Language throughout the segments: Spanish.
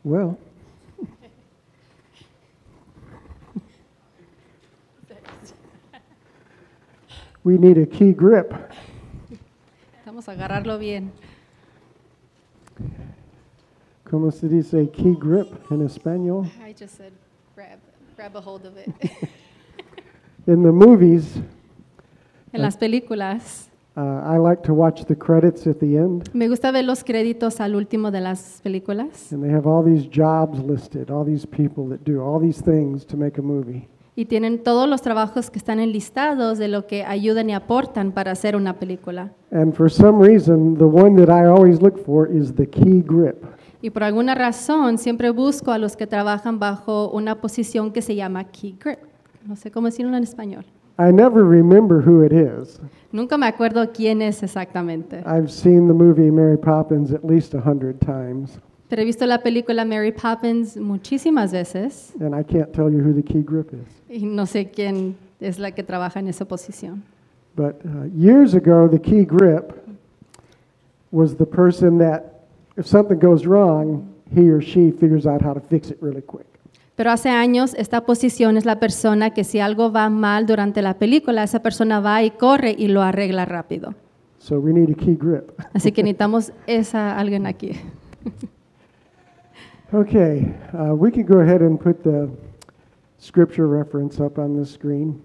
Well, we need a key grip. Vamos a agarrarlo bien. ¿Cómo se dice key grip en español? I just said grab a hold of it. In the movies, En las películas, I like to watch the credits at the end, me gusta ver los créditos al último de las películas and they have all these jobs listed, all these people that do all these things to make a movie. y tienen todos los trabajos que están enlistados de lo que ayudan y aportan para hacer una película. And for some reason, the one that I always look for is the key grip. Y por alguna razón siempre busco a los que trabajan bajo una posición que se llama key grip. No sé cómo decirlo en español. I never remember who it is. Nunca me acuerdo quién es exactamente. I've seen the movie Mary Poppins at least 100 times, Pero he visto la película Mary Poppins muchísimas veces and I can't tell you who the key grip is. y no sé quién es la que trabaja en esa posición. But years ago, the key grip was the person that, if something goes wrong, he or she figures out how to fix it really quick. Pero hace años esta posición es la persona que si algo va mal durante la película, esa persona va y corre y lo arregla rápido. So we need a key grip. Así que necesitamos alguien aquí. Okay, we can go ahead and put the scripture reference up on the screen.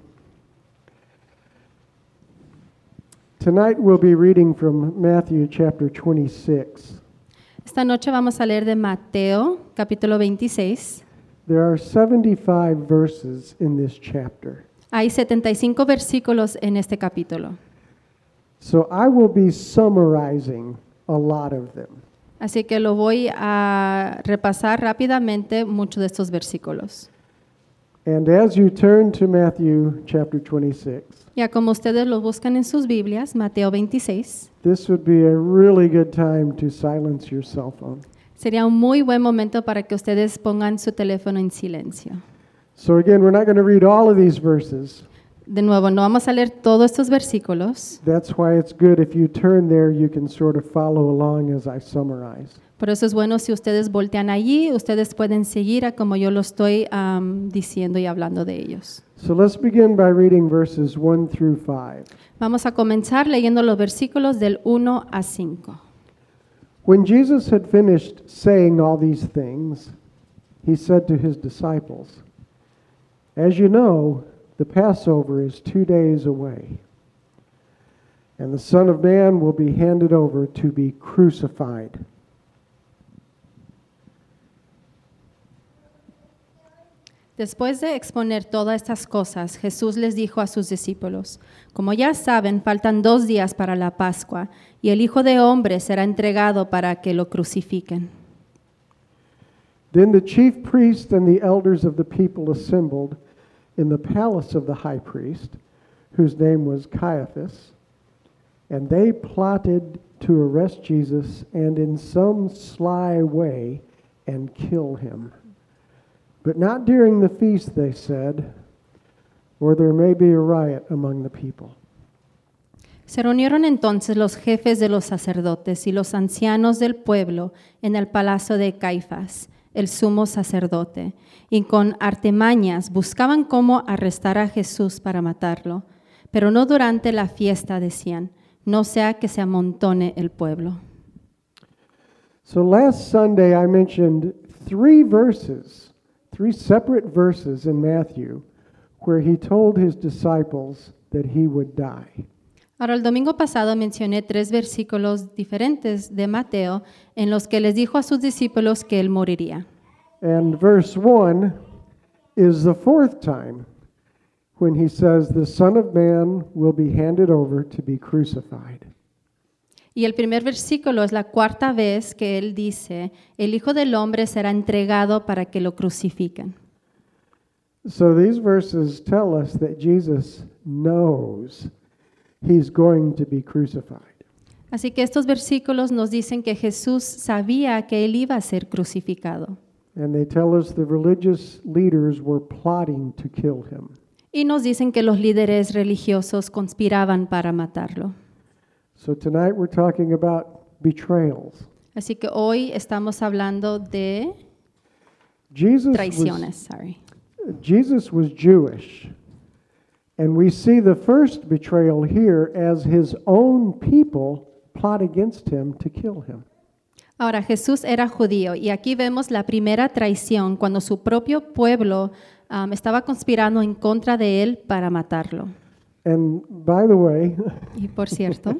Tonight we'll be reading from Matthew chapter 26. Esta noche vamos a leer de Mateo, capítulo 26. There are 75 verses in this chapter. Hay 75 versículos en este capítulo. So I will be summarizing a lot of them. Así que lo voy a repasar rápidamente muchos de estos versículos. And as you turn to Matthew chapter 26, Ya como ustedes lo buscan en sus Biblias, Mateo 26, this would be a really good time to silence your cell phone. sería un muy buen momento para que ustedes pongan su teléfono en silencio. So again, we're not going to read all of these verses. De nuevo, no vamos a leer todos estos versículos, That's why it's good if you turn there, you can sort of follow along as I summarize. por eso es bueno si ustedes voltean allí, ustedes pueden seguir a como yo lo estoy diciendo y hablando de ellos. So let's begin by reading verses 1 through 5. Vamos a comenzar leyendo los versículos del 1 a 5. When Jesus had finished saying all these things, he said to his disciples, "As you know, the Passover is 2 days away, and the Son of Man will be handed over to be crucified." Después de exponer todas estas cosas, Jesús les dijo a sus discípulos, como ya saben, faltan 2 días para la Pascua, y el Hijo de Hombre será entregado para que lo crucifiquen. Then the chief priests and the elders of the people assembled in the palace of the high priest, whose name was Caiaphas, and they plotted to arrest Jesus and in some sly way and kill him. But not during the feast, they said, or there may be a riot among the people. Se reunieron entonces los jefes de los sacerdotes y los ancianos del pueblo en el palacio de Caifás, el sumo sacerdote, y con artimañas buscaban cómo arrestar a Jesús para matarlo, pero no durante la fiesta, decían, no sea que se amontone el pueblo. So last Sunday I mentioned 3 separate verses in Matthew where he told his disciples that he would die. Ahora, el domingo pasado mencioné 3 versículos diferentes de Mateo en los que les dijo a sus discípulos que él moriría. And verse 1 is the 4th time when he says the Son of Man will be handed over to be crucified. Y el primer versículo es la 4ª vez que él dice, el Hijo del Hombre será entregado para que lo crucifiquen. So these verses tell us that Jesus knows he's going to be crucified. Así que estos versículos nos dicen que Jesús sabía que él iba a ser crucificado. And they tell us the religious leaders were plotting to kill him. Y nos dicen que los líderes religiosos conspiraban para matarlo. So tonight we're talking about betrayals. Así que hoy estamos hablando de traiciones. Sorry. Jesus was Jewish. And we see the first betrayal here as his own people plot against him to kill him. Ahora, Jesús era judío y aquí vemos la primera traición cuando su propio pueblo estaba conspirando en contra de él para matarlo. And by the way, Y por cierto,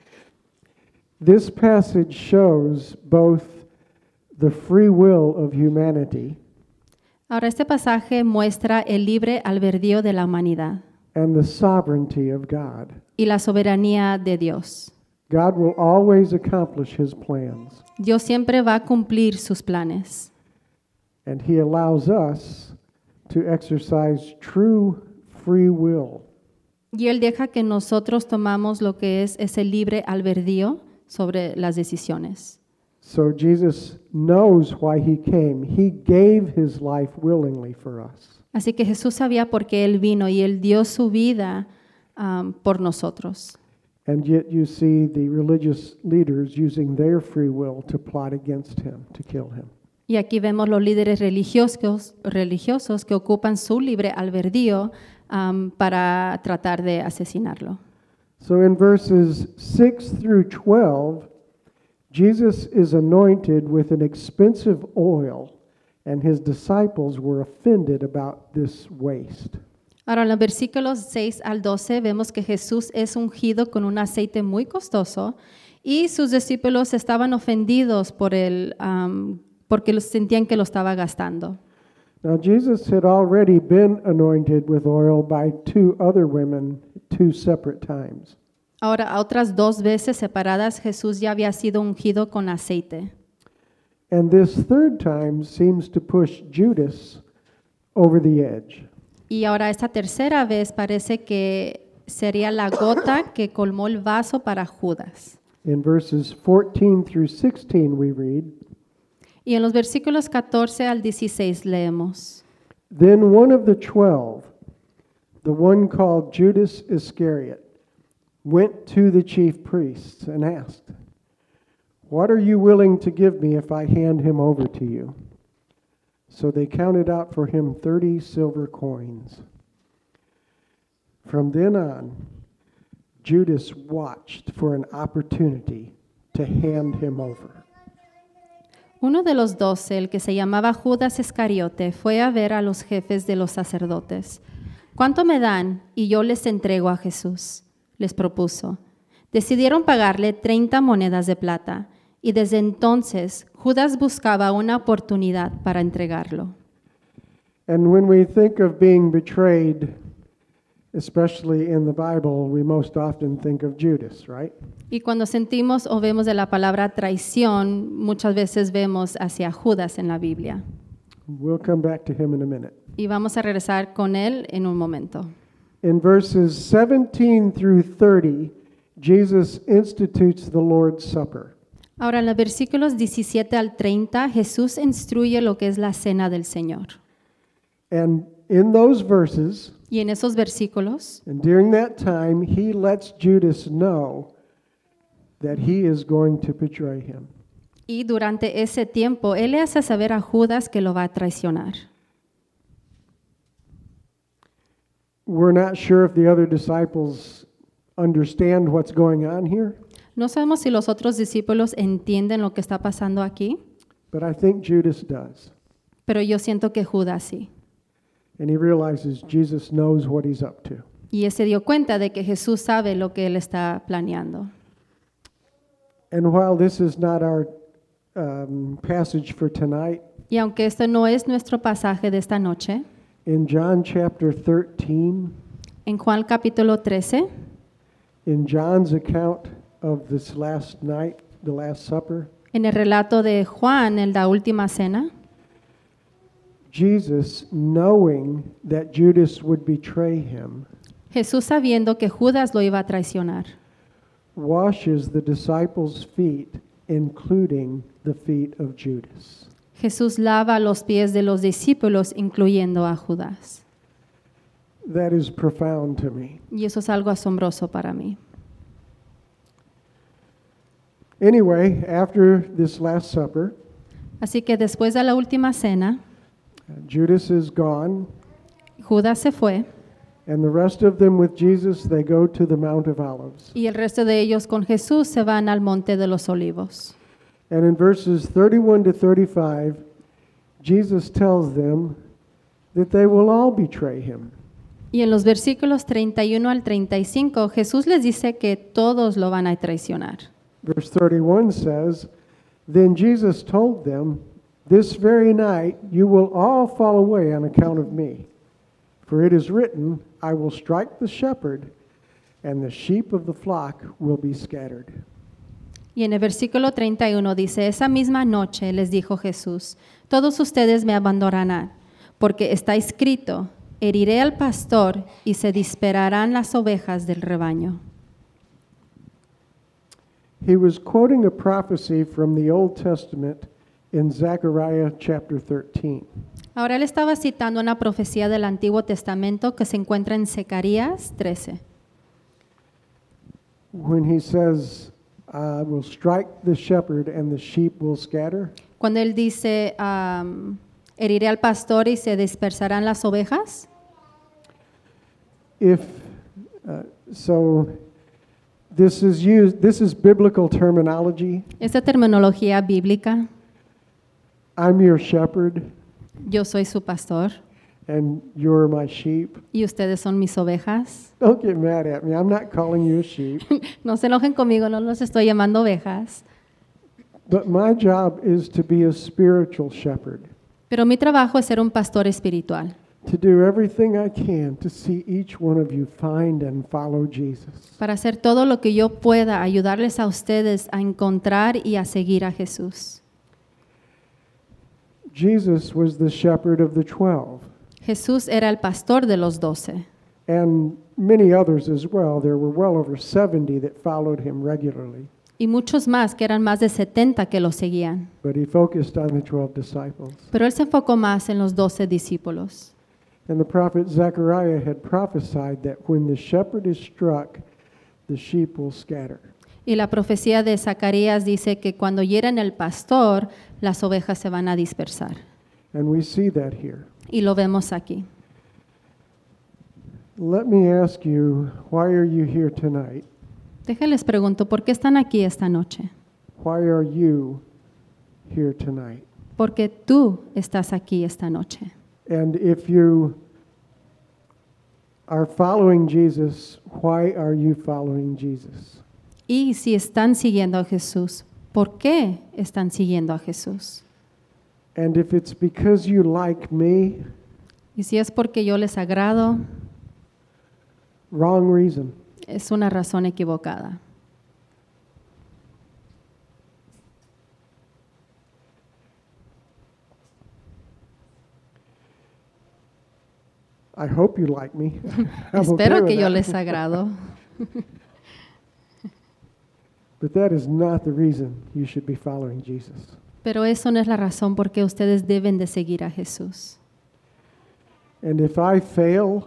this passage shows both the free will of humanity ahora este pasaje muestra el libre albedrío de la humanidad and the sovereignty of God. y la soberanía de Dios. God will always accomplish his plans, Dios siempre va a cumplir sus planes and he allows us to exercise true free will. y Él deja que nosotros tomamos lo que es ese libre albedrío sobre las decisiones. So Jesus knows why he came. He gave his life willingly for us. Así que Jesús sabía por qué Él vino y Él dio su vida por nosotros. And yet you see the religious leaders using their free will to plot against him, to kill him. Y aquí vemos los líderes religiosos que ocupan su libre albedrío para tratar de asesinarlo. So in verses 6 through 12, Jesus is anointed with an expensive oil, and his disciples were offended about this waste. Ahora, en los versículos 6 al 12 vemos que Jesús es ungido con un aceite muy costoso y sus discípulos estaban ofendidos porque sentían que lo estaba gastando. Now Jesus had already been anointed with oil by two other women 2 separate times. Ahora, a otras 2 veces separadas, Jesús ya había sido ungido con aceite. And this third time seems to push Judas over the edge. Y ahora esta tercera vez parece que sería la gota que colmó el vaso para Judas. In verses 14 through 16 we read, Y en los versículos 14 al 16 leemos. Then one of the 12, the one called Judas Iscariot, went to the chief priests and asked, What are you willing to give me if I hand him over to you? So they counted out for him 30 silver coins. From then on, Judas watched for an opportunity to hand him over. Uno de los 12, el que se llamaba Judas Iscariote, fue a ver a los jefes de los sacerdotes. ¿Cuánto me dan? Y yo les entrego a Jesús, les propuso. Decidieron pagarle 30 monedas de plata, y desde entonces Judas buscaba una oportunidad para entregarlo. And when we think of being betrayed, especially in the Bible, we most often think of Judas, right? Y cuando sentimos o vemos de la palabra traición, muchas veces vemos hacia Judas en la Biblia. We'll come back to him in a minute. Y vamos a regresar con él en un momento. In verses 17 through 30, Jesus institutes the Lord's Supper. Ahora, en los versículos 17 al 30, Jesús instruye lo que es la cena del Señor. And in those verses, Y en esos versículos, and during that time, he lets Judas know that he is going to betray him. y durante ese tiempo, Él le hace saber a Judas que lo va a traicionar. We're not sure if the other disciples understand what's going on here, No sabemos si los otros discípulos entienden lo que está pasando aquí, but I think Judas does. pero yo siento que Judas sí. And he realizes Jesus knows what he's up to. Y él se dio cuenta de que Jesús sabe lo que Él está planeando. And while this is not our passage for tonight, Y aunque esto no es nuestro pasaje de esta noche, in John chapter 13, en Juan capítulo 13, in John's account of this last night, the Last Supper, en el relato de Juan en la última cena, Jesus, knowing that Judas would betray him, Jesús sabiendo que Judas lo iba a traicionar, washes the disciples' feet, including the feet of Judas. Jesús lava los pies de los discípulos, incluyendo a Judas. That is profound to me. Y eso es algo asombroso para mí. Anyway, after this Last Supper, Así que después de la última cena, Judas is gone, Judas se fue and the rest of them with Jesus, they go to the Mount of Olives. y el resto de ellos con Jesús se van al Monte de los Olivos. And in verses 31 to 35, Jesus tells them that they will all betray him. Y en los versículos 31 al 35, Jesús les dice que todos lo van a traicionar. Verse 31 says, Then Jesus told them, This very night you will all fall away on account of me. For it is written, I will strike the shepherd, and the sheep of the flock will be scattered. Y en el versículo 31 dice, esa misma noche les dijo Jesús, todos ustedes me abandonarán, porque está escrito, heriré al pastor y se disperarán las ovejas del rebaño. He was quoting a prophecy from the Old Testament in Zechariah chapter 13. Ahora él estaba citando una profecía del Antiguo Testamento que se encuentra en Zacarías 13. When he says, I will strike the shepherd and the sheep will scatter. Cuando él dice, heriré al pastor y se dispersarán las ovejas. So this is biblical terminology. Esta terminología bíblica, I'm your shepherd yo soy su pastor and you're my sheep. y ustedes son mis ovejas. Don't get mad at me. I'm not calling you a sheep. No se enojen conmigo, no los estoy llamando ovejas. But my job is to be a spiritual shepherd. Pero mi trabajo es ser un pastor espiritual. To do everything I can to see each one of you find and follow Jesus. Para hacer todo lo que yo pueda, ayudarles a ustedes a encontrar y a seguir a Jesús. Jesus was the shepherd of the 12. Jesús era el pastor de los 12. And many others as well. There were well over 70 that followed him regularly. Y muchos más, que eran más de 70 que lo seguían. But he focused on the 12 disciples. Pero él se enfocó más en los 12 discípulos. And the prophet Zechariah had prophesied that when the shepherd is struck, the sheep will scatter. Y la profecía de Zacarías dice que cuando hieren el pastor, las ovejas se van a dispersar. And we see that here. Y lo vemos aquí. Let me ask you, why are you here tonight? Déjenles pregunto, ¿por qué están aquí esta noche? Why are you here tonight? Porque tú estás aquí esta noche. And if you are following Jesus, why are you following Jesus? Y si están siguiendo a Jesús, ¿por qué están siguiendo a Jesús? And if it's because you like me, Y si es porque yo les agrado, wrong reason. es una razón equivocada. I hope you like me. I'm okay Espero with que yo that. les agrado, But that is not the reason you should be following Jesus. pero eso no es la razón por qué ustedes deben de seguir a Jesús. And if I fail,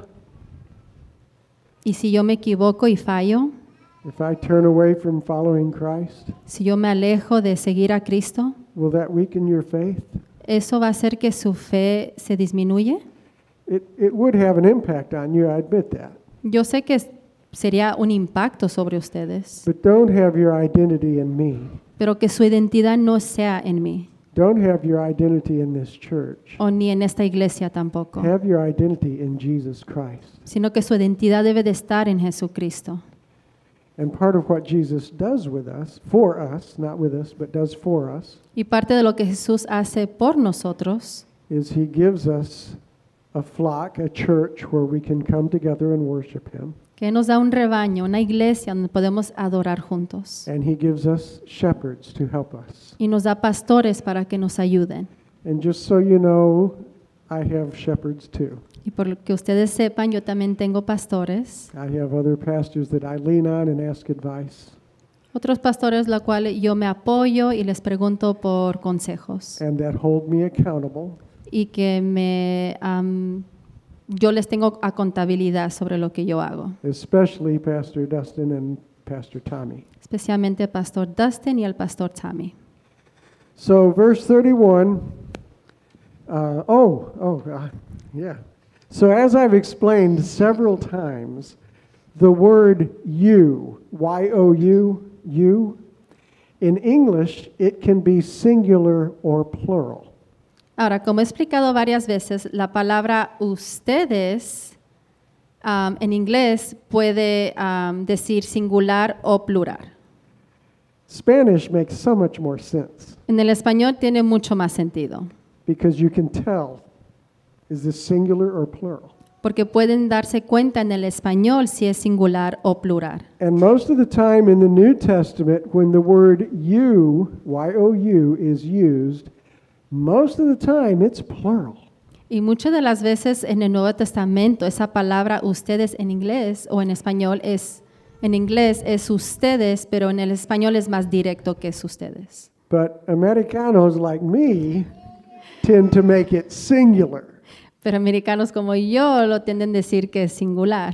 Y si yo me equivoco y fallo, if I turn away from following Christ, si yo me alejo de seguir a Cristo, will that weaken your faith? ¿eso va a hacer que su fe se disminuye? It would have an impact on you, I admit that. Yo sé que sería un impacto sobre ustedes, But don't have your identity in me. pero que su identidad no sea en mí, Don't have your identity in this church. o ni en esta iglesia tampoco, Have your identity in Jesus Christ. sino que su identidad debe de estar en Jesucristo. And part of what Jesus does with us, for us, not with us, but does for us, Y parte de lo que Jesús hace por nosotros is he gives us a flock, a church where we can come together and worship him. que nos da un rebaño, una iglesia donde podemos adorar juntos. And he gives us shepherds to help us. Y nos da pastores para que nos ayuden. And just so you know, I have shepherds too. Y por lo que ustedes sepan, yo también tengo pastores. I have other pastors that I lean on and ask advice. Otros pastores, la cual yo me apoyo y les pregunto por consejos. And that hold me accountable. Y que yo les tengo a contabilidad sobre lo que yo hago. Especially Pastor Dustin and Pastor Tommy. Especialmente el pastor Dustin y el pastor Tommy. So verse 31, Yeah. So as I've explained several times, the word you, Y-O-U, you, in English, it can be singular or plural. Ahora, como he explicado varias veces, la palabra ustedes en inglés puede decir singular o plural. Spanish makes so much more sense En el español tiene mucho más sentido, because you can tell, is this singular or plural? porque pueden darse cuenta en el español si es singular o plural. And most of the time in the New Testament, when the word you, Y-O-U, is used, most of the time it's plural. Y muchas de las veces en el Nuevo Testamento esa palabra ustedes en inglés o en español en inglés es ustedes, pero en el español es más directo que es ustedes. But Americanos like me tend to make it singular. Pero americanos como yo lo tienden a decir que es singular.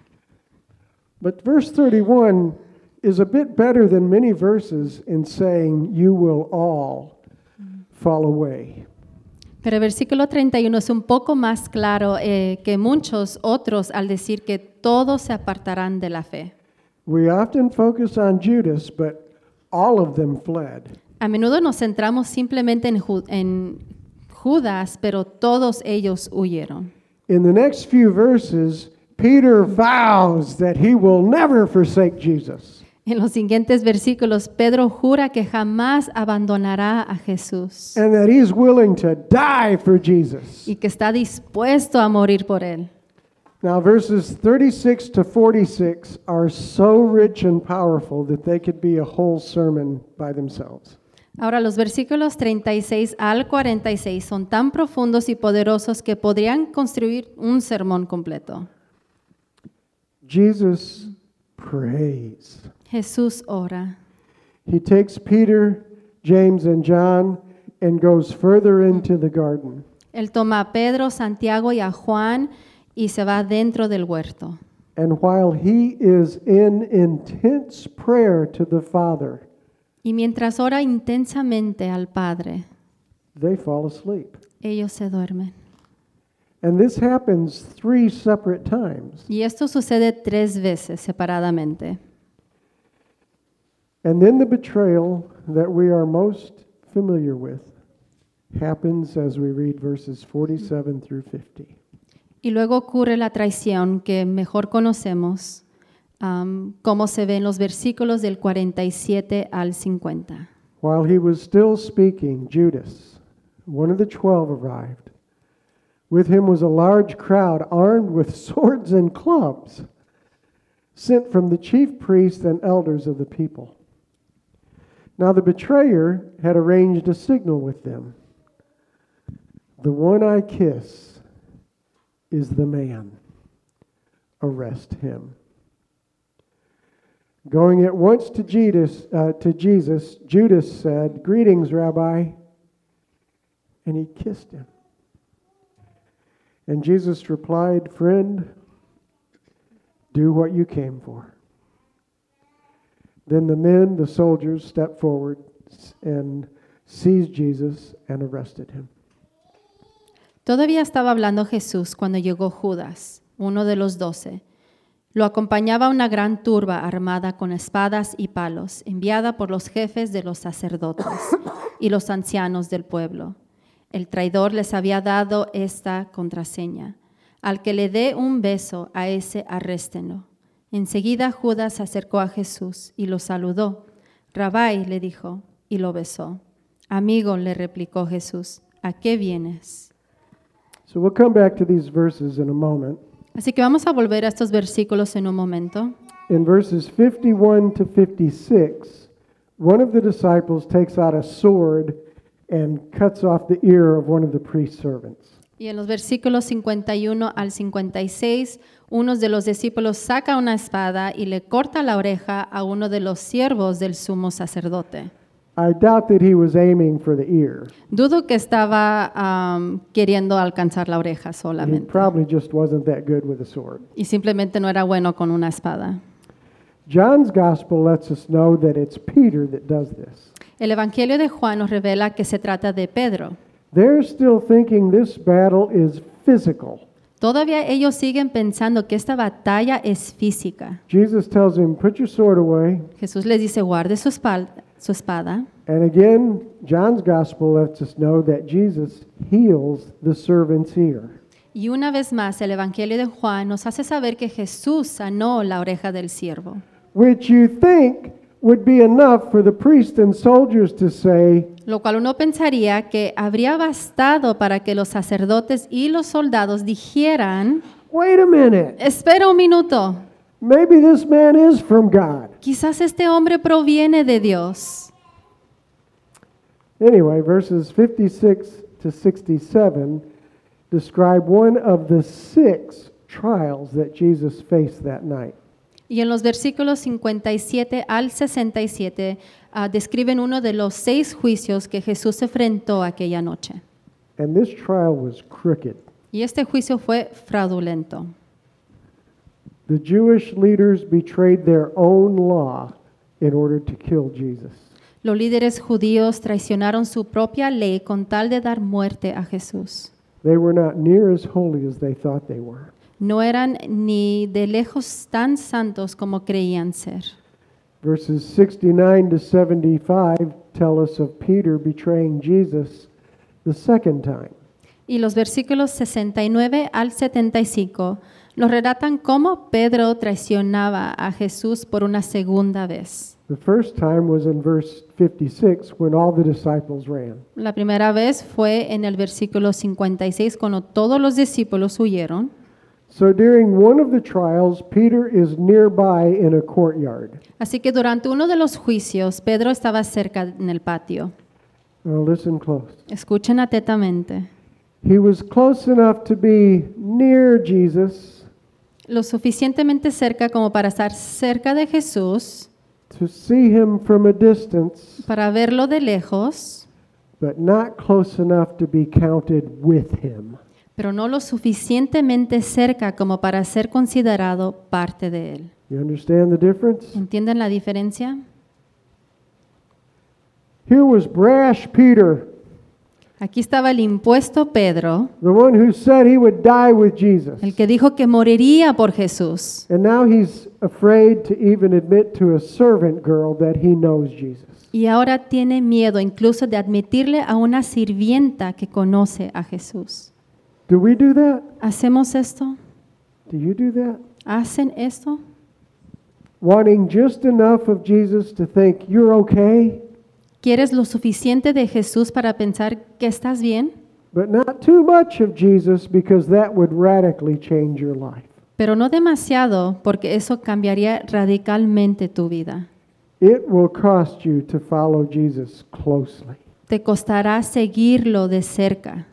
But verse 31 is a bit better than many verses in saying you will all fall away. Pero el versículo 31 es un poco más claro que muchos otros al decir que todos se apartarán de la fe. We often focus on Judas, but all of them fled. A menudo nos centramos simplemente en Judas, pero todos ellos huyeron. In the next few verses, Peter vows that he will never forsake Jesus. En los siguientes versículos, Pedro jura que jamás abandonará a Jesús And that he's willing to die for Jesus. y que está dispuesto a morir por él. Now, verses 36 to 46 are so rich and powerful that they could be a whole sermon by themselves. Ahora, los versículos 36 al 46 son tan profundos y poderosos que podrían construir un sermón completo. Jesus prays. Jesús ora. He takes Peter, James, and John and goes further into the garden. Él toma a Pedro, Santiago y a Juan y se va dentro del huerto. And while he is in intense prayer to the Father, Y mientras ora intensamente al Padre, they fall asleep. ellos se duermen. And this happens 3 separate times. Y esto sucede 3 veces separadamente. And then the betrayal that we are most familiar with happens as we read verses 47 through 50. Y luego ocurre la traición que mejor conocemos, como se ve en los versículos del 47 al 50. While he was still speaking, Judas, one of the 12, arrived. With him was a large crowd armed with swords and clubs, sent from the chief priests and elders of the people. Now the betrayer had arranged a signal with them. The one I kiss is the man. Arrest him. Going at once to Jesus, Judas said, "Greetings, Rabbi." And he kissed him. And Jesus replied, "Friend, do what you came for." Then the men, the soldiers, stepped forward and seized Jesus and arrested him. Todavía estaba hablando Jesús cuando llegó Judas, uno de los 12. Lo acompañaba una gran turba armada con espadas y palos, enviada por los jefes de los sacerdotes y los ancianos del pueblo. El traidor les había dado esta contraseña: al que le dé un beso, a ese arréstenlo. Enseguida Judas se acercó a Jesús y lo saludó. Rabí, le dijo, y lo besó. Amigo, le replicó Jesús, ¿a qué vienes? So we'll come back to these verses in a moment. Así que vamos a volver a estos versículos en un momento. In verses 51 to 56, one of the disciples takes out a sword and cuts off the ear of one of the priest's servants. Y en los versículos 51 al 56, uno de los discípulos saca una espada y le corta la oreja a uno de los siervos del sumo sacerdote. I doubt that he was aiming for the ear. Dudo que estaba queriendo alcanzar la oreja He solamente. probably just wasn't that good with a sword. Y simplemente no era bueno con una espada. John's gospel lets us know that it's Peter that does this. El Evangelio de Juan nos revela que se trata de Pedro. They're still thinking this battle is physical. Todavía ellos siguen pensando que esta batalla es física. Jesus tells him, put your sword away. Jesús les dice, guarde su espada. And again, John's gospel lets us know that Jesus heals the servant's ear. Y una vez más, el Evangelio de Juan nos hace saber que Jesús sanó la oreja del siervo, Which you think would be enough for the priests and soldiers to say, lo cual uno pensaría que habría bastado para que los sacerdotes y los soldados dijeran, wait a minute, espera un minuto, maybe this man is from God. quizás este hombre proviene de Dios. Anyway, verses 56 to 67 describe one of the 6 trials that Jesus faced that night. Y en los versículos 57 al 67 describen uno de los 6 juicios que Jesús enfrentó aquella noche. And this trial was crooked. Y este juicio fue fraudulento. The Jewish leaders betrayed their own law in order to kill Jesus. Los líderes judíos traicionaron su propia ley con tal de dar muerte a Jesús. They were not near as holy as they thought they were. No eran ni de lejos tan santos como creían ser. Verses 69 to 75 tell us of Peter betraying Jesus the second time. Y los versículos 69 al 75 nos relatan cómo Pedro traicionaba a Jesús por una segunda vez. The first time was in verse 56 when all the disciples ran. La primera vez fue en el versículo 56 cuando todos los discípulos huyeron. So during one of the trials, Peter is nearby in a courtyard. Así que durante uno de los juicios, Pedro estaba cerca en el patio. Now listen close. Escuchen atentamente. He was close enough to be near Jesus, Lo suficientemente cerca como para estar cerca de Jesús, to see him from a distance, para verlo de lejos, but not close enough to be counted with him. pero no lo suficientemente cerca como para ser considerado parte de él. You understand the difference? ¿Entienden la diferencia? Here was brash Peter, Aquí estaba el impuesto Pedro, the one who said he would die with Jesus. el que dijo que moriría por Jesús. And now he's afraid to even admit to a servant girl that he knows Jesus. Y ahora tiene miedo incluso de admitirle a una sirvienta que conoce a Jesús. Do we do that? ¿Hacemos esto? Do you do that? ¿Hacen esto? Wanting just enough of Jesus to think you're okay, ¿Quieres lo suficiente de Jesús para pensar que estás bien? but not too much of Jesus because that would radically change your life. Pero no demasiado, porque eso cambiaría radicalmente tu vida. It will cost you to follow Jesus closely. Te costará seguirlo de cerca.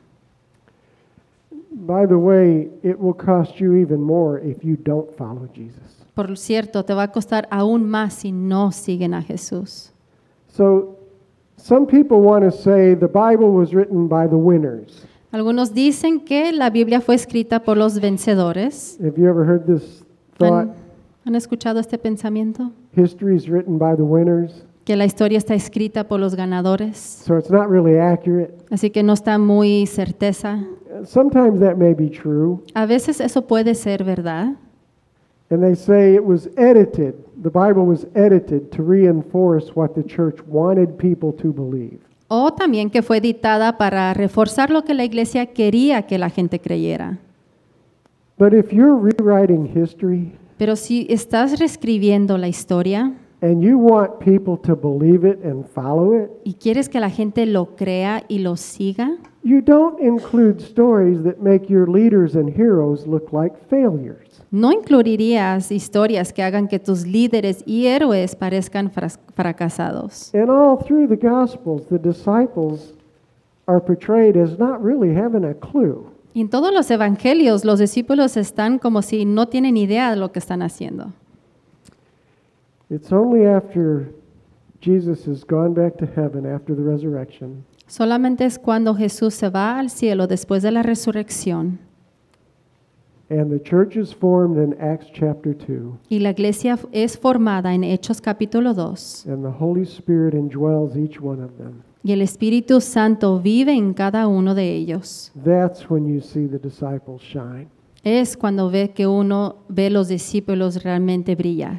By the way, it will cost you even more if you don't follow Jesus. Por cierto, te va a costar aún más si no siguen a Jesús. So, some people want to say the Bible was written by the winners. Algunos dicen que la Biblia fue escrita por los vencedores. Have you ever heard this thought? ¿Han escuchado este pensamiento? History is written by the winners. Que la historia está escrita por los ganadores. So it's not really accurate. Así que no está muy certeza. Sometimes that may be true. A veces eso puede ser verdad. And they say it was edited. The Bible was edited to reinforce what the church wanted people to believe. O también que fue editada para reforzar lo que la iglesia quería que la gente creyera. But if you're rewriting history Pero si estás reescribiendo la historia and you want people to believe it and follow it, y quieres que la gente lo crea y lo siga, you don't include stories that make your leaders and heroes look like failures. no incluirías historias que hagan que tus líderes y héroes parezcan fracasados. And all through the Gospels, the disciples are portrayed as not really having a clue. Y en todos los evangelios, los discípulos están como si no tienen idea de lo que están haciendo. It's only after Jesus has gone back to heaven after the resurrection Solamente es cuando Jesús se va al cielo después de la resurrección and the church is formed in Acts chapter 2 y la iglesia es formada en Hechos capítulo 2 and the Holy Spirit indwells each one of them. y el Espíritu Santo vive en cada uno de ellos. That's when you see the disciples shine. Es cuando ve que uno ve los discípulos realmente brillar.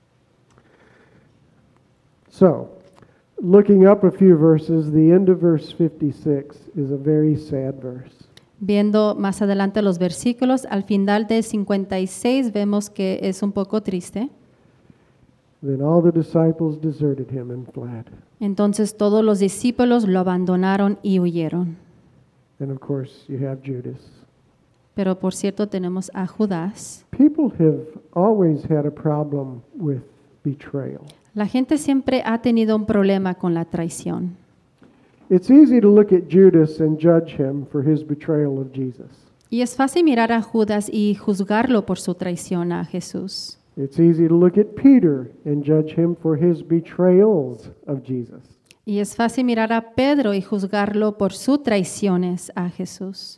So, looking up a few verses, the end of verse 56 is a very sad verse. Viendo más adelante los versículos, al final de 56 vemos que es un poco triste. Then all the disciples deserted him and fled. Entonces todos los discípulos lo abandonaron y huyeron. And of course, you have Judas. Pero por cierto tenemos a Judas. People have always had a problem with betrayal. La gente siempre ha tenido un problema con la traición. It's easy to look at Judas and judge him for his betrayal of Jesus. Y es fácil mirar a Judas y juzgarlo por su traición a Jesús. It's easy to look at Peter and judge him for his betrayals of Jesus. Y es fácil mirar a Pedro y juzgarlo por sus traiciones a Jesús.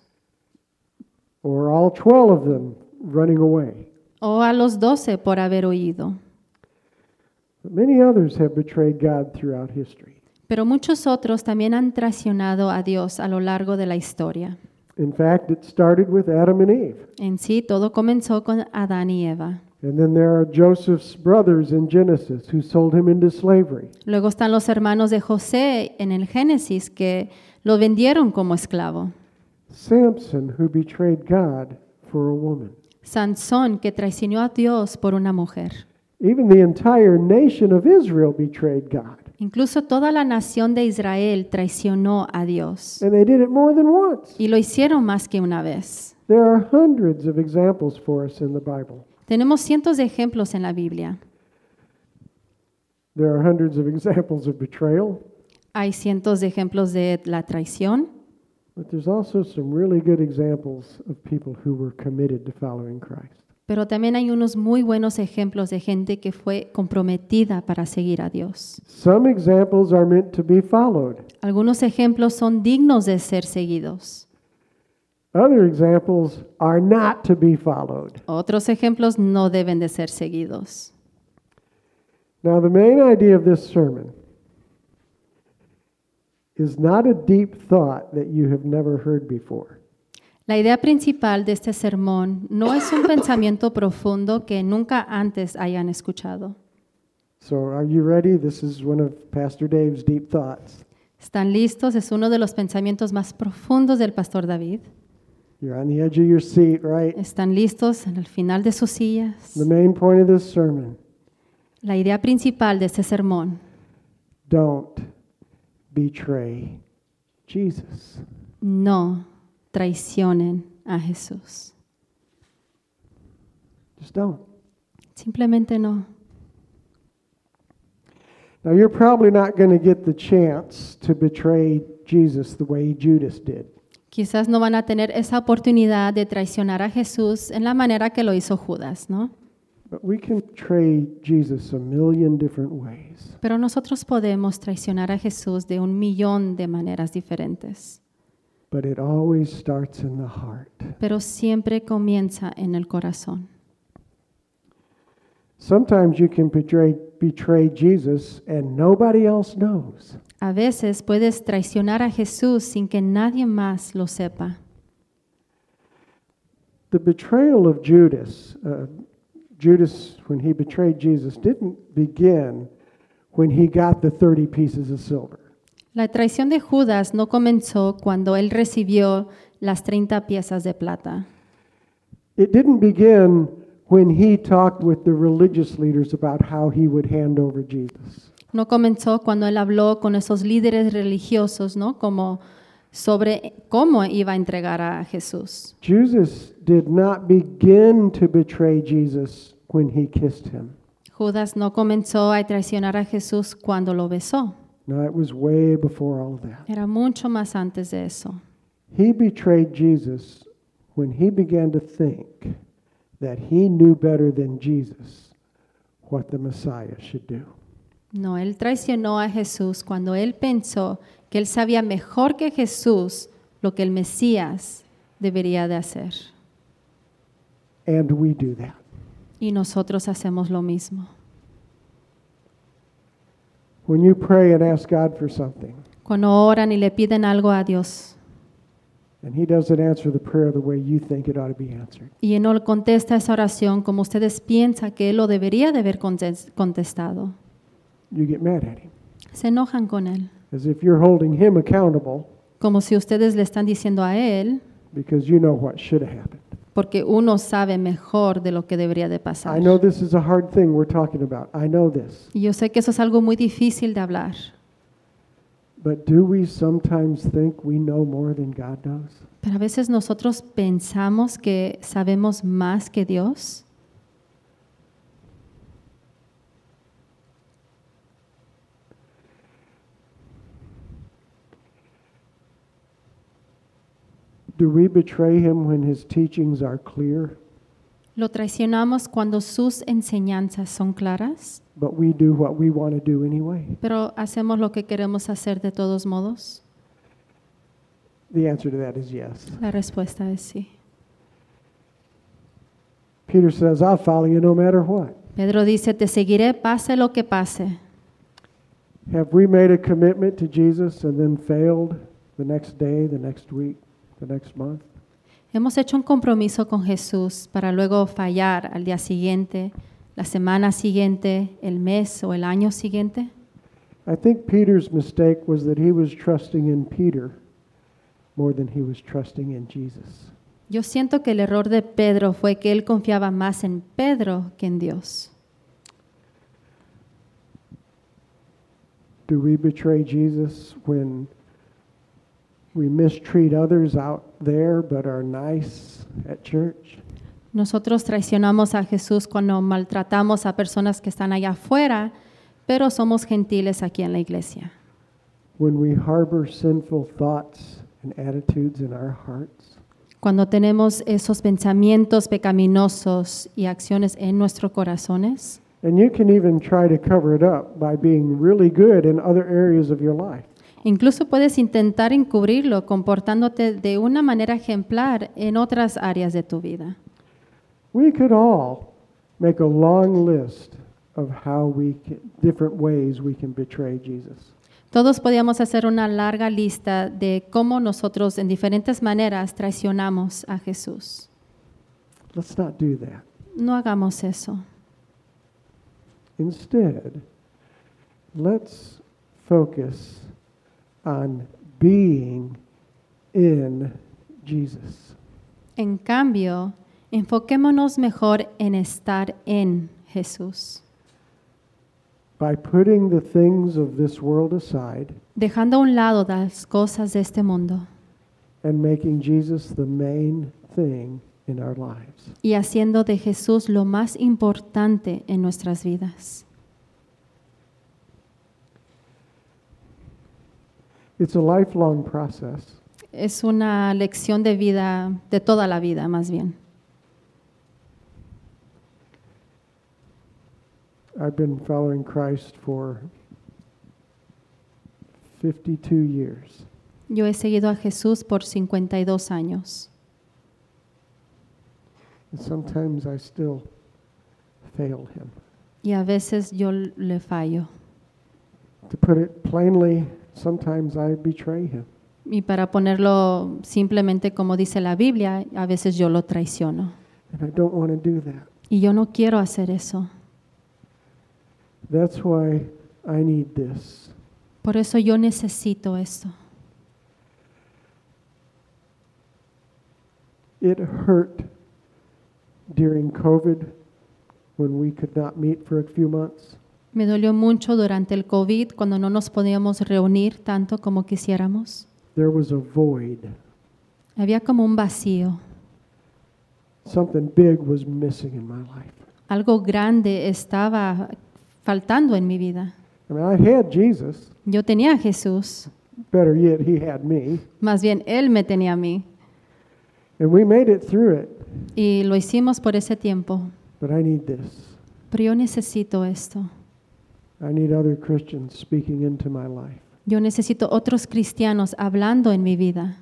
Or all 12 of them running away. O a los 12 por haber huido. But many others have betrayed God throughout history. Pero muchos otros también han traicionado a Dios a lo largo de la historia. In fact, it started with Adam and Eve. En sí, todo comenzó con Adán y Eva. And then there are Joseph's brothers in Genesis who sold him into slavery. Luego están los hermanos de José en el Génesis que lo vendieron como esclavo. Samson, who betrayed God for a woman. Sansón, que traicionó a Dios por una mujer. Even the entire nation of Israel betrayed God. Incluso toda la nación de Israel traicionó a Dios. And they did it more than once. Y lo hicieron más que una vez. There are hundreds of examples for us in the Bible. Tenemos cientos de ejemplos en la Biblia. There are hundreds of examples of betrayal, Hay cientos de ejemplos de la traición, but there's also some really good examples of people who were committed to following Christ. pero también hay unos muy buenos ejemplos de gente que fue comprometida para seguir a Dios. Some examples are meant to be followed. Algunos ejemplos son dignos de ser seguidos. Other examples are not to be followed. Otros ejemplos no deben de ser seguidos. Now, the main idea of this sermon is not a deep thought that you have never heard before. La idea principal de este sermón no es un pensamiento profundo que nunca antes hayan escuchado. So, are you ready? This is one of Pastor Dave's deep thoughts. ¿Están listos? Es uno de los pensamientos más profundos del pastor David. You're on the edge of your seat, right? ¿Están listos en el final de sus sillas? The main point of this sermon: La idea principal de este sermón: don't betray Jesus. no traicionen a Jesús. Just don't. Simplemente no. Now, you're probably not going to get the chance to betray Jesus the way Judas did. Quizás no van a tener esa oportunidad de traicionar a Jesús en la manera que lo hizo Judas, ¿no? But we can betray Jesus a million different ways. Pero nosotros podemos traicionar a Jesús de 1,000,000 de maneras diferentes. But it always starts in the heart. Pero siempre comienza en el corazón. Sometimes you can betray Jesus and nobody else knows. A veces puedes traicionar a Jesús sin que nadie más lo sepa. The betrayal of Judas, Judas, when he betrayed Jesus, didn't begin when he got the 30 pieces of silver. La traición de Judas no comenzó cuando él recibió las 30 piezas de plata. It didn't begin when he talked with the religious leaders about how he would hand over Jesus. No comenzó cuando él habló con esos líderes religiosos, ¿no? Como sobre cómo iba a entregar a Jesús. Judas did not begin to betray Jesus when he kissed him. Judas no comenzó a traicionar a Jesús cuando lo besó. No, it was way before all that. Era mucho más antes de eso. He betrayed Jesus when he began to think that he knew better than Jesus what the Messiah should do. No, él traicionó a Jesús cuando él pensó que él sabía mejor que Jesús lo que el Mesías debería de hacer. And we do that. Y nosotros hacemos lo mismo. When you pray and ask God for something, Cuando oran y le piden algo a Dios and He doesn't answer the prayer the way you think it ought to be answered. y Él no contesta esa oración como ustedes piensan que Él lo debería de haber contestado, You get mad at Him. se enojan con Él, As if you're holding Him accountable como si ustedes le están diciendo a Él, because you know what should have happened. porque uno sabe mejor de lo que debería de pasar. I know this is a hard thing we're talking about. I know this. Y yo sé que eso es algo muy difícil de hablar, But do we sometimes think we know more than God knows? pero a veces nosotros pensamos que sabemos más que Dios. Do we betray Him when His teachings are clear, Lo traicionamos cuando sus enseñanzas son claras, but we do what we want to do anyway? pero hacemos lo que queremos hacer de todos modos? The answer to that is yes. La respuesta es sí. Peter says, I'll follow you no matter what. Pedro dice, te seguiré pase lo que pase. Have we made a commitment to Jesus and then failed the next day, the next week, the next month? Hemos hecho un compromiso con Jesús para luego fallar al día siguiente, la semana siguiente, el mes o el año siguiente. I think Peter's mistake was that he was trusting in Peter more than he was trusting in Jesus. Yo siento que el error de Pedro fue que él confiaba más en Pedro que en Dios. Do we betray Jesus when we mistreat others out there but are nice at church? Nosotros traicionamos a Jesús cuando maltratamos a personas que están allá afuera, pero somos gentiles aquí en la iglesia. When we harbor sinful thoughts and attitudes in our hearts? Cuando tenemos esos pensamientos pecaminosos y acciones en nuestros corazones. And you can even try to cover it up by being really good in other areas of your life. Incluso puedes intentar encubrirlo comportándote de una manera ejemplar en otras áreas de tu vida. We could all make a long list of how different ways we can betray Jesus. Todos podíamos hacer una larga lista de cómo nosotros en diferentes maneras traicionamos a Jesús. Let's not do that. No hagamos eso. Instead, let's focus on being in Jesus. En cambio, enfoquémonos mejor en estar en Jesús, By putting the things of this world aside dejando a un lado las cosas de este mundo and making Jesus the main thing in our lives. y haciendo de Jesús lo más importante en nuestras vidas. It's a lifelong process. Es una lección de vida, de toda la vida más bien. I've been following Christ for 52 years. Yo he seguido a Jesús por 52 años And sometimes I still fail him. y a veces yo le fallo. To put it plainly, sometimes I betray him. Y para ponerlo simplemente como dice la Biblia, a veces yo lo traiciono. And I don't want to do that. Y yo no quiero hacer eso. That's why I need this. Por eso yo necesito esto. It hurt during COVID when we could not meet for a few months. Me dolió mucho durante el COVID cuando no nos podíamos reunir tanto como quisiéramos. There was a void. Había como un vacío. Something big was missing in my life. Algo grande estaba faltando en mi vida. I mean, I had Jesus. Yo tenía a Jesús, Better yet, he had me. más bien Él me tenía a mí. And we made it through it. Y lo hicimos por ese tiempo. But I need this. Pero yo necesito esto. I need other Christians speaking into my life. Yo necesito otros cristianos hablando en mi vida.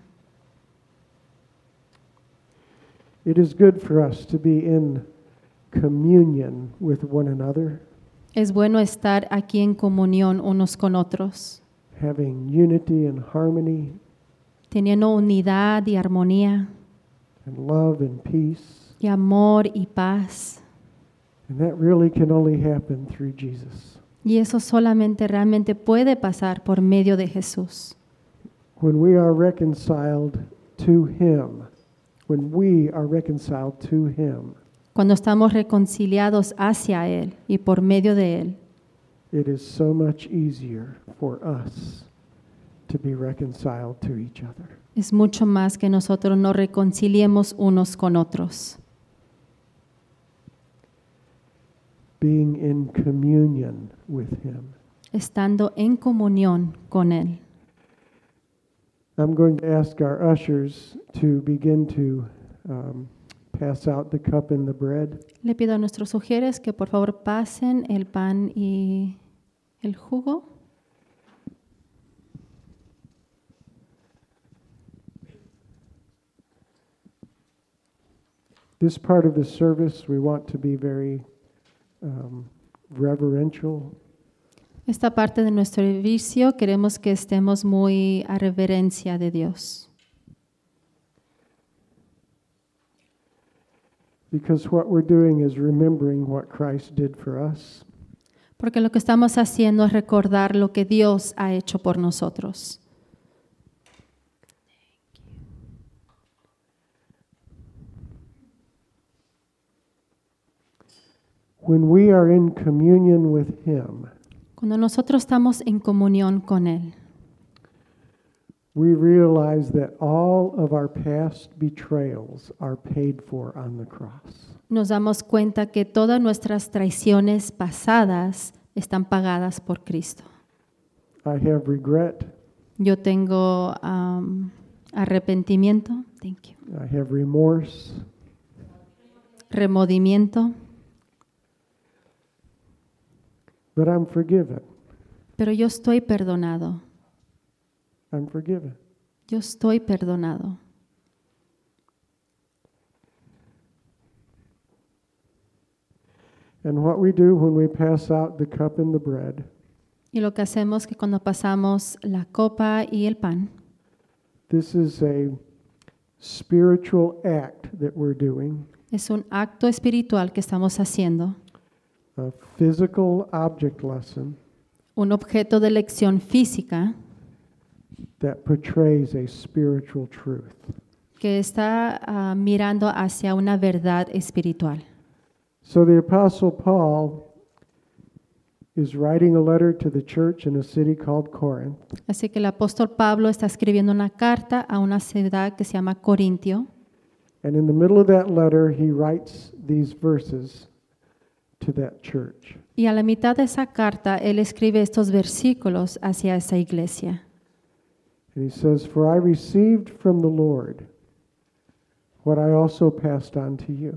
It is good for us to be in communion with one another, Es bueno estar aquí en comunión unos con otros, having unity and harmony teniendo unidad y armonía and love and peace. y amor y paz. And that really can only happen through Jesus. Y eso solamente realmente puede pasar por medio de Jesús. When we are reconciled to Him, when we are reconciled to Him, Cuando estamos reconciliados hacia Él y por medio de Él, it is so much easier for us to be reconciled to each other. es mucho más que nosotros nos reconciliemos unos con otros. Being in communion with Him. Estando en comunión con Él. I'm going to ask our ushers to begin to pass out the cup and the bread. Le pido a nuestros sugieres que por favor pasen el pan y el jugo. This part of the service we want to be very reverential. Esta parte de nuestro servicio queremos que estemos muy a reverencia de Dios. Because what we're doing is remembering what Christ did for us. Porque lo que estamos haciendo es recordar lo que Dios ha hecho por nosotros. When we are in communion with Him, Cuando nosotros estamos en comunión con Él, we realize that all of our past betrayals are paid for on the cross. nos damos cuenta que todas nuestras traiciones pasadas están pagadas por Cristo. I have regret. Yo tengo arrepentimiento, thank you, I have remorse. remordimiento, But I'm forgiven. pero yo estoy perdonado. I'm forgiven. Yo estoy perdonado. And what we do when we pass out the cup and the bread Y lo que hacemos es que cuando pasamos la copa y el pan, this is a spiritual act that we're doing, es un acto espiritual que estamos haciendo, a physical object lesson un objeto de lección física that portrays a spiritual truth. que está mirando hacia una verdad espiritual. So the Apostle Paul is writing a letter to the church in a city called Corinth, Así que el apóstol Pablo está escribiendo una carta a una ciudad que se llama Corintio, and in the middle of that letter, he writes these verses to that church. y a la mitad de esa carta él escribe estos versículos hacia esa iglesia. And he says, "For I received from the Lord what I also passed on to you.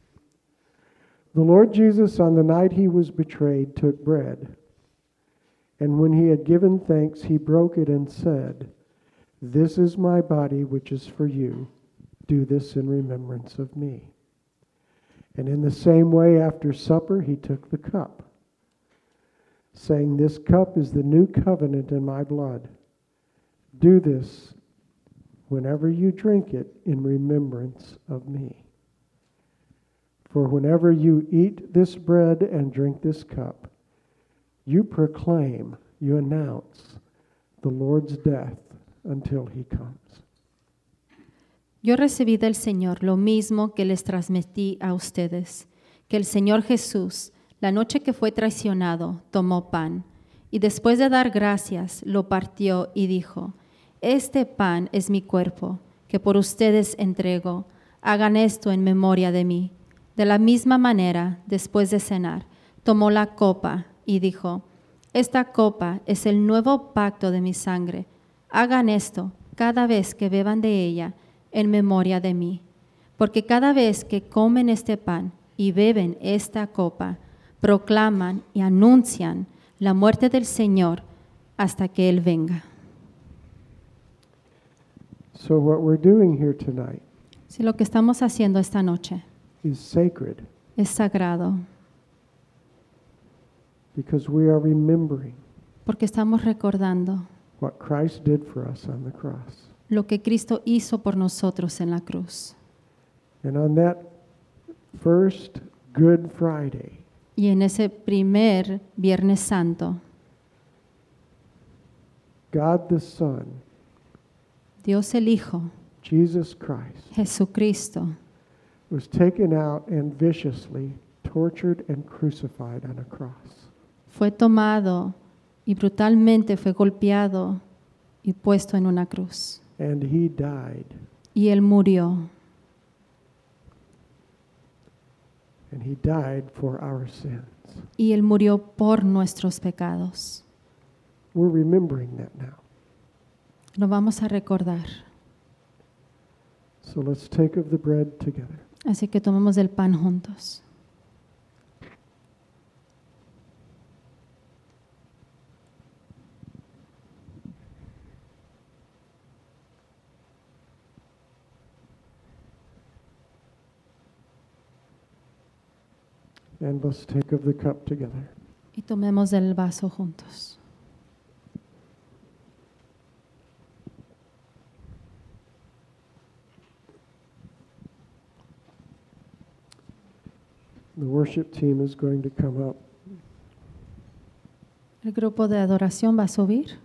The Lord Jesus, on the night he was betrayed, took bread. And when he had given thanks, he broke it and said, 'This is my body, which is for you. Do this in remembrance of me.' And in the same way, after supper, he took the cup, saying, 'This cup is the new covenant in my blood. Do this whenever you drink it in remembrance of me. For whenever you eat this bread and drink this cup, you proclaim, you announce the Lord's death until he comes.'" Yo recibí del Señor lo mismo que les transmití a ustedes, que el Señor Jesús, la noche que fue traicionado, tomó pan, y después de dar gracias, lo partió y dijo, «Este pan es mi cuerpo, que por ustedes entrego. Hagan esto en memoria de mí». De la misma manera, después de cenar, tomó la copa y dijo, «Esta copa es el nuevo pacto de mi sangre. Hagan esto cada vez que beban de ella en memoria de mí. Porque cada vez que comen este pan y beben esta copa, proclaman y anuncian la muerte del Señor hasta que Él venga». So what we're doing here tonight Si lo que estamos haciendo esta noche is sacred es sagrado, because we are remembering porque estamos recordando what Christ did for us on the cross. lo que Cristo hizo por nosotros en la cruz. And on that first Good Friday, Y en ese primer Viernes Santo, God the Son, Dios el Hijo, Jesus Christ, Jesucristo, was taken out and viciously tortured and crucified on a cross. fue tomado y brutalmente fue golpeado y puesto en una cruz. And he died. Y Él murió. And he died for our sins. Y Él murió por nuestros pecados. We're remembering that now. Lo vamos a recordar. So let's take of the bread together. Así que tomemos del pan juntos. And let's take of the cup together. Y tomemos del vaso juntos. The worship team is going to come up. El grupo de adoración va a subir.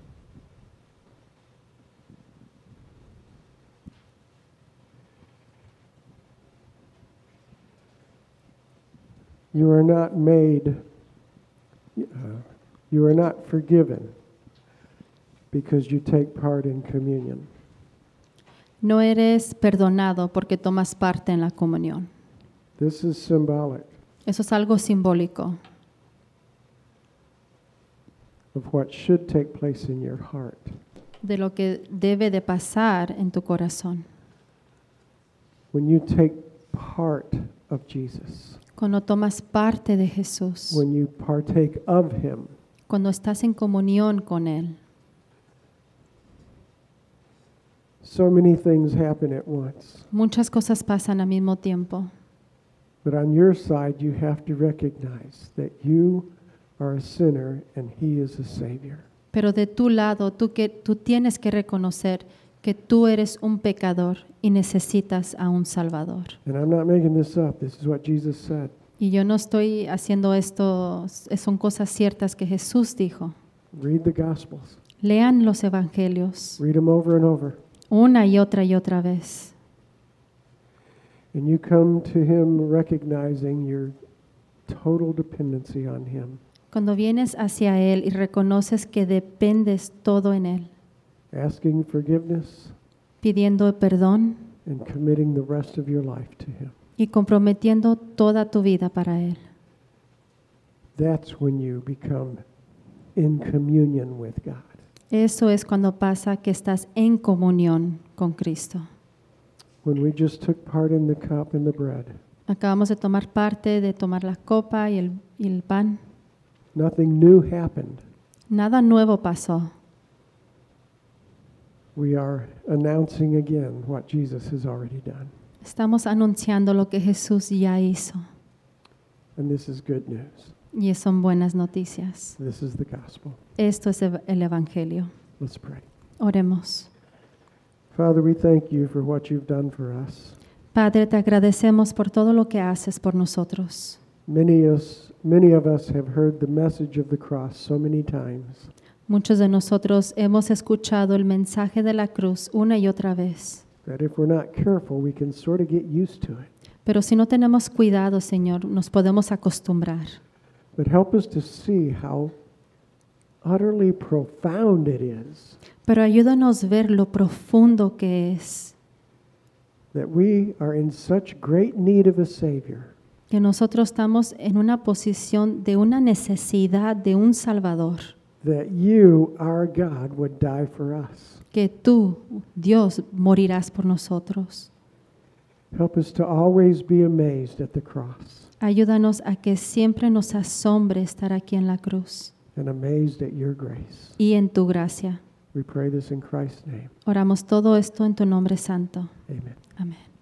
You are not made, you are not forgiven because you take part in communion. No eres perdonado porque tomas parte en la comunión. This is symbolic Eso es algo simbólico of what should take place in your heart. de lo que debe de pasar en tu corazón. When you take part of Jesus, Cuando tomas parte de Jesús, when you partake of Him, cuando estás en comunión con Él, so many things happen at once. muchas cosas pasan al mismo tiempo. But on your side, you have to recognize that you are a sinner and He is a Savior. Pero de tu lado, tú tienes que reconocer que tú eres un pecador y necesitas a un Salvador. And I'm not making this up. This is what Jesus said. Y yo no estoy haciendo esto, son cosas ciertas que Jesús dijo. Read the Gospels. Lean los evangelios Read them over and over. una y otra vez. And you come to Him recognizing your total dependency on Him, Cuando vienes hacia Él y reconoces que dependes todo en Él, asking forgiveness pidiendo perdón and committing the rest of your life to Him. y comprometiendo toda tu vida para Él. That's when you become in communion with God. Eso es cuando pasa que estás en comunión con Cristo. When we just took part in the cup and the bread, Acabamos de tomar parte de tomar la copa y el pan. nothing new happened. Nada nuevo pasó. We are announcing again what Jesus has already done. Estamos anunciando lo que Jesús ya hizo. And this is good news. Y son buenas noticias. This is the gospel. Esto es el Evangelio. Let's pray. Oremos. Father, we thank you for what you've done for us. Padre, te agradecemos por todo lo que haces por nosotros. Many of us have heard the message of the cross so many times. Muchos de nosotros hemos escuchado el mensaje de la cruz una y otra vez. That if we're not careful, we can sort of get used to it. Pero si no tenemos cuidado, Señor, nos podemos acostumbrar. But help us to see how utterly profound it is Pero ayúdanos a ver lo profundo que es, that we are in such great need of a Savior, que nosotros estamos en una posición de una necesidad de un Salvador, that you, our God, would die for us. que tú, Dios, morirás por nosotros. Help us to always be amazed at the cross Ayúdanos a que siempre nos asombre estar aquí en la cruz and amazed at your grace. y en tu gracia. We pray this in Christ's name. Oramos todo esto en tu nombre santo. Amen. Amén.